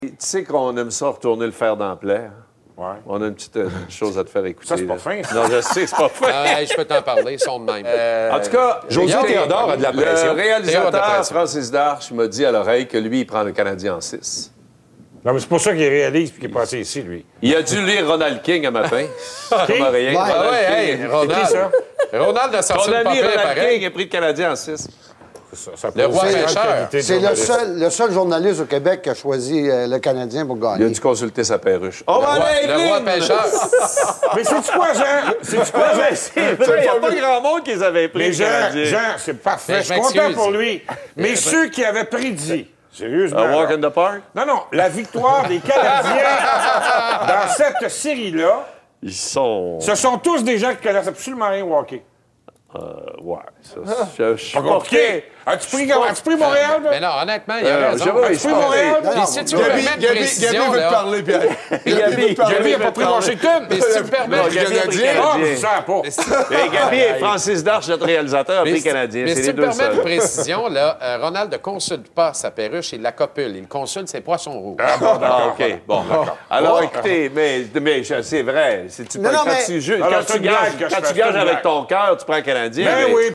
Tu sais qu'on aime ça retourner le fer dans la plaie. Hein? Ouais. On a une petite chose à te faire écouter. Ça, c'est pas fin, ça. Non, je sais, c'est pas fin. Je peux t'en parler, ils sont de même. En tout cas, José Théodore a de la le pression. Théo a de la réalisateur pression. Francis Darche m'a dit à l'oreille que lui, il prend le Canadien en 6. Non, mais c'est pour ça qu'il réalise et qu'il est passé ici, lui. Il a dû lire Ronald King un matin. Comme rien. Ouais. Ah ouais, hey, C'est qui, Ronald. ça? Ronald a sorti Ton le ami papier Ronald pareil. King a pris le Canadien en 6. Ça Le prouve roi une grande pêcheur. qualité de C'est journaliste. le seul journaliste au Québec qui a choisi le Canadien pour Il a gagner. dû consulter sa perruche. On va aller, Le roi pêcheur. Mais c'est-tu quoi, Jean? C'est-tu quoi, Jean? C'est vrai, il n'y a pas grand monde qui les avait pris, Mais le Jean, Canadien. c'est parfait. Mais Je suis je content m'excuse. pour lui. Mais ceux qui avaient prédit, sérieusement... A walk là, in the park? non, la victoire des Canadiens dans cette série-là, Ils sont... ce sont tous des gens qui connaissent absolument rien au hockey. Ouais, ça, je suis Pas compliqué. As-tu pris Montréal? Mais non, honnêtement, il a raison. j'avoue, As-tu pris Montréal? Puis si tu me permets une précision, veut te là... parler, Pierre. Gabi n'a pas pris Washington. Mais si tu me permets... Non, Gabi a pris Canadien. Ah, Canadien. je sens pas. Et Gabi et Francis Darche, notre réalisateur, a Mais pris si- Canadien. Mais C'est si les tu me deux permets une seuls. précision, là, Ronald ne consulte pas sa perruche, il la copule. Il consulte ses poissons rouges. Ah, OK. Bon. Alors, écoutez, mais c'est vrai. Si tu, Non, non, quand mais- tu, joues- Alors, quand c'est tu une blague gages, que je quand fais, tu c'est gages une avec blague. ton cœur, tu prends Canadien. Ben mais oui,